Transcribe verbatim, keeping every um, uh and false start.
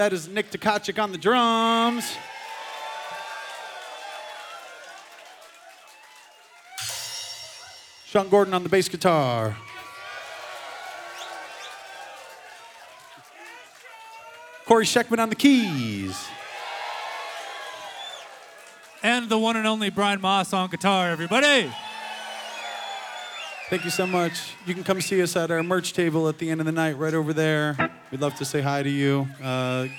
That is Nick Tkachuk on the drums. Sean Gordon on the bass guitar. Corey Scheckman on the keys. And the one and only Brian Moss on guitar, everybody. Thank you so much. You can come see us at our merch table at the end of the night right over there. We'd love to say hi to you. Uh,